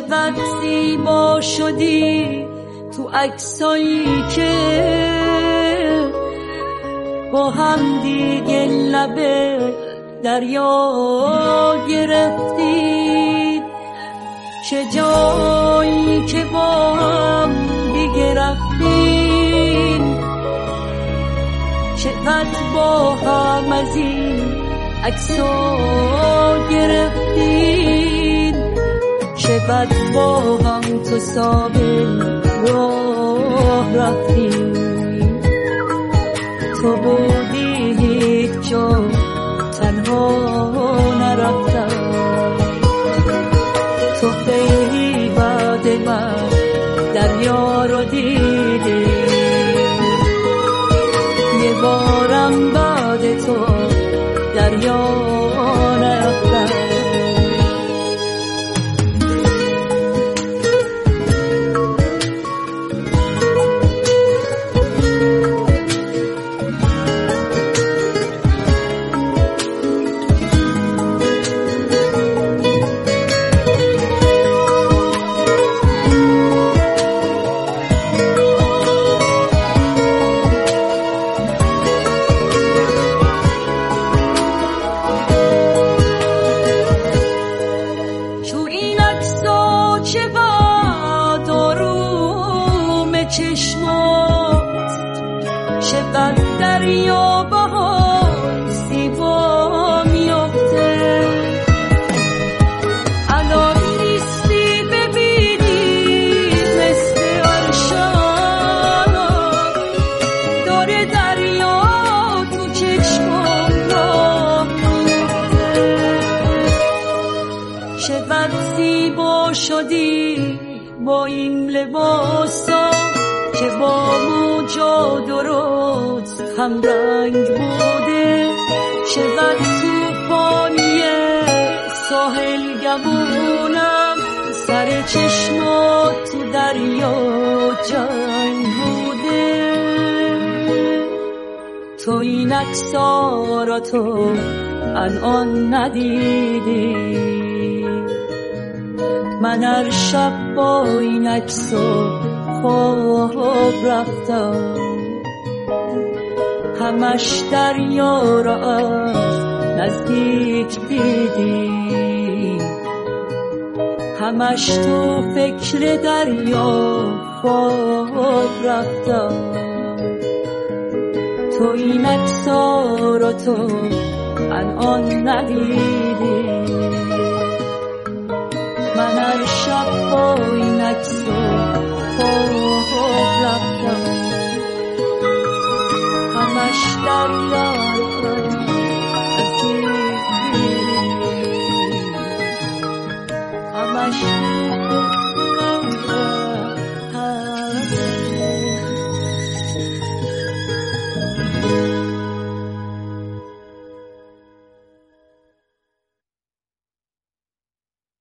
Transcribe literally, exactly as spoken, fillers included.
چقدر زیبا شدی تو عکسایی که با هم دیگه لبه دریا گرفتیم، چه جایی که با هم دیگه رفتیم، چقدر با هم از این عکسا گرفتیم، چقدر با هم تو ثابت راه رفتیم. تو بودی هیچ جا تنها نرفتم، تو خیلی بعد من دریا رو دیدی، یه بارم بعد تو دریا نرفتم. چقدر دریا بهار زیبا میفته، الان نیستی ببینی مثل عرشان، داره دریا تو چشمم راه میفته. چقدر زیبا شدی با این لباسا که با موجا درست هم رنگ بوده، چقدر توفانیه ساحل گمونم، سر چشمات تو دریا جنگ بوده. تو این عکس‌ها را تو الان ندیدی، من هر شب با این عکس‌ها خواب رفتم، همش دریا را از نزدیک دیدی، همش تو فکر دریا خواب رفتم. تو این عکس‌ها را تو الان ندیدی، من هر شب با این عکس‌ها خواب